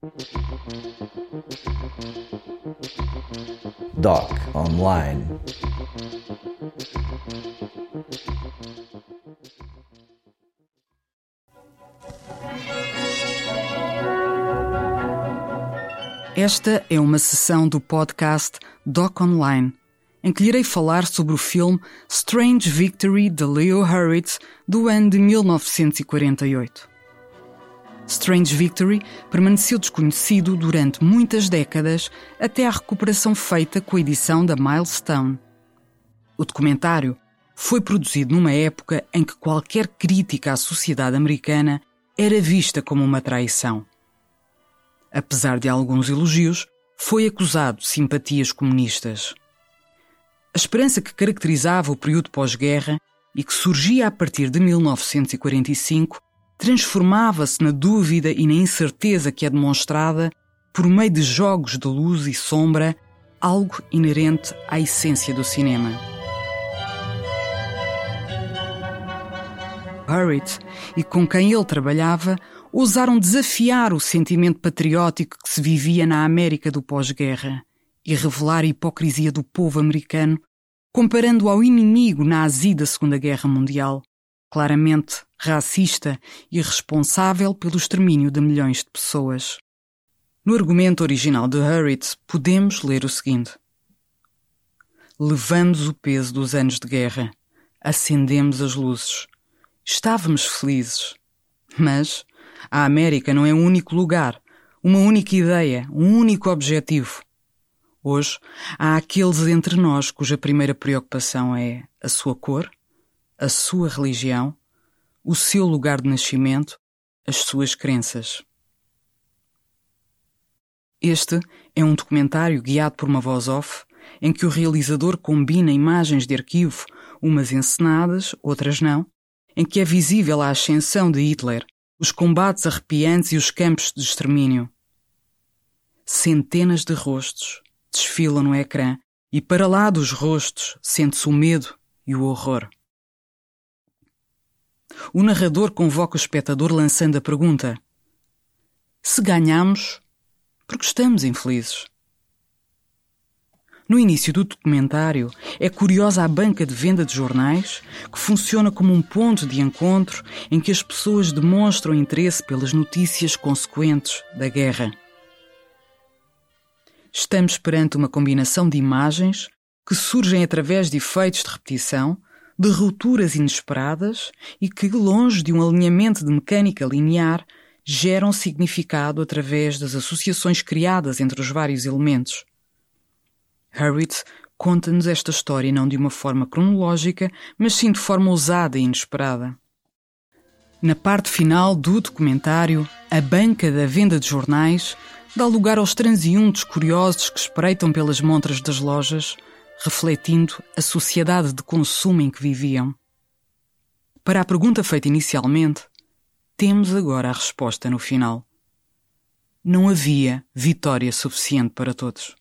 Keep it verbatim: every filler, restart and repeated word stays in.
Doc Online. Esta é uma sessão do podcast Doc Online, em que lhe irei falar sobre o filme Strange Victory de Leo Hurwitz, do ano de mil novecentos e quarenta e oito. Strange Victory permaneceu desconhecido durante muitas décadas até à recuperação feita com a edição da Milestone. O documentário foi produzido numa época em que qualquer crítica à sociedade americana era vista como uma traição. Apesar de alguns elogios, foi acusado de simpatias comunistas. A esperança que caracterizava o período pós-guerra e que surgia a partir de mil novecentos e quarenta e cinco transformava-se na dúvida e na incerteza que é demonstrada por meio de jogos de luz e sombra, algo inerente à essência do cinema. Hurwitz e com quem ele trabalhava ousaram desafiar o sentimento patriótico que se vivia na América do pós-guerra e revelar a hipocrisia do povo americano, comparando ao inimigo nazi da Segunda Guerra Mundial, claramente racista e responsável pelo extermínio de milhões de pessoas. No argumento original de Hurwitz podemos ler o seguinte: levamos o peso dos anos de guerra, acendemos as luzes, estávamos felizes, mas a América não é um único lugar, uma única ideia, um único objetivo. Hoje, há aqueles entre nós cuja primeira preocupação é a sua cor, a sua religião, o seu lugar de nascimento, as suas crenças. Este é um documentário guiado por uma voz off, em que o realizador combina imagens de arquivo, umas encenadas, outras não, em que é visível a ascensão de Hitler, os combates arrepiantes e os campos de extermínio. Centenas de rostos desfilam no ecrã e para lá dos rostos sente-se o medo e o horror. O narrador convoca o espectador lançando a pergunta: se ganhamos, por que estamos infelizes? No início do documentário, é curiosa a banca de venda de jornais, que funciona como um ponto de encontro em que as pessoas demonstram interesse pelas notícias consequentes da guerra. Estamos perante uma combinação de imagens que surgem através de efeitos de repetição, de rupturas inesperadas e que, longe de um alinhamento de mecânica linear, geram significado através das associações criadas entre os vários elementos. Hurwitz conta-nos esta história não de uma forma cronológica, mas sim de forma ousada e inesperada. Na parte final do documentário, a banca da venda de jornais dá lugar aos transeuntes curiosos que espreitam pelas montras das lojas, refletindo a sociedade de consumo em que viviam. Para a pergunta feita inicialmente, temos agora a resposta no final. Não havia vitória suficiente para todos.